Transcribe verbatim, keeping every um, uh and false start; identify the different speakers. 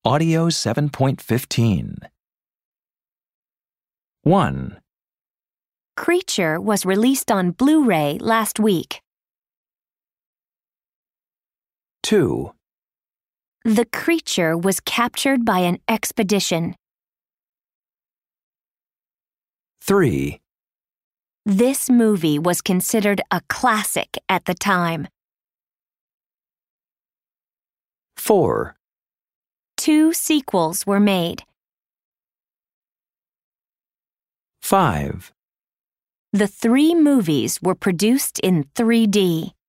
Speaker 1: Audio seven point fifteen. one.
Speaker 2: Creature was released on Blu-ray last week.
Speaker 1: two.
Speaker 2: The creature was captured by an expedition.
Speaker 1: three.
Speaker 2: This movie was considered a classic at the time.
Speaker 1: four.
Speaker 2: Two sequels were made.
Speaker 1: five.
Speaker 2: The three movies were produced in three D.